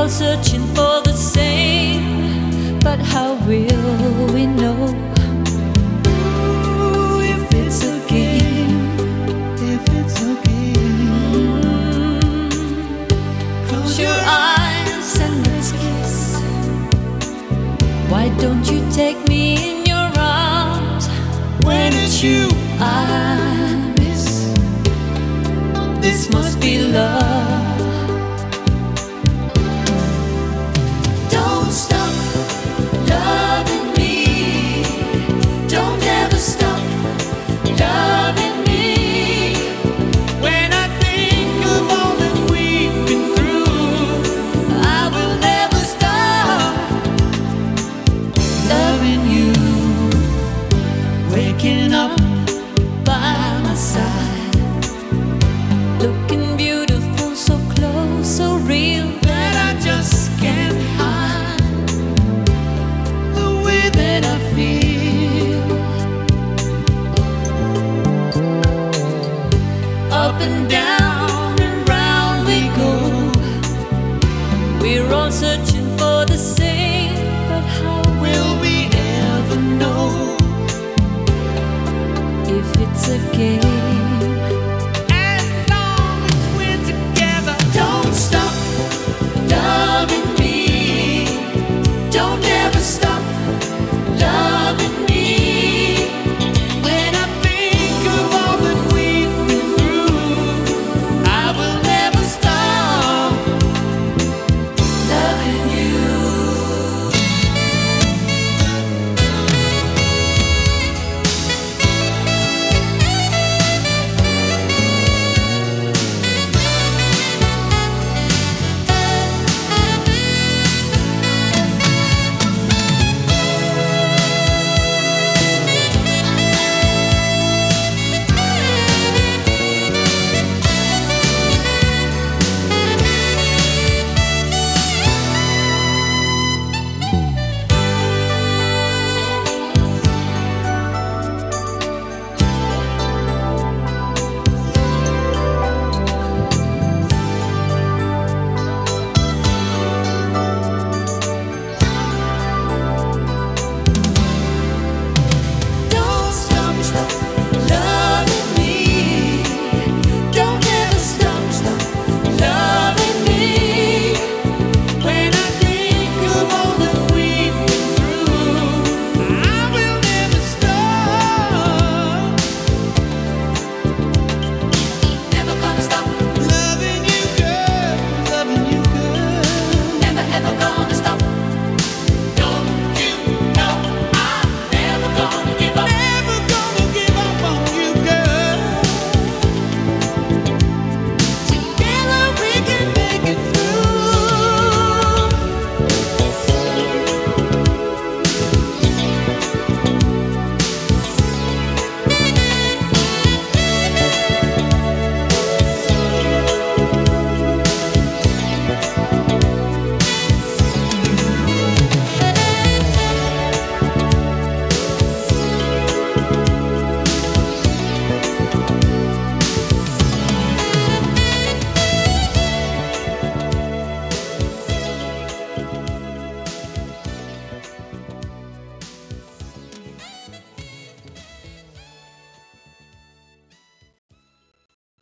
all searching for the same, but how will we know if it's a game? If it's a game, Close your eyes and let's kiss. Why don't you take me in your arms? when it's you I miss. This must be love. Don't stop loving me. Don't ever stop loving me. when I think of all that we've been through. I will never stop loving you. Waking up by my side, looking beautiful, so close, so real, That I just can't hide the way that I feel. up and down and round we go. We're all searching for the same, but how Will we ever know if it's a game?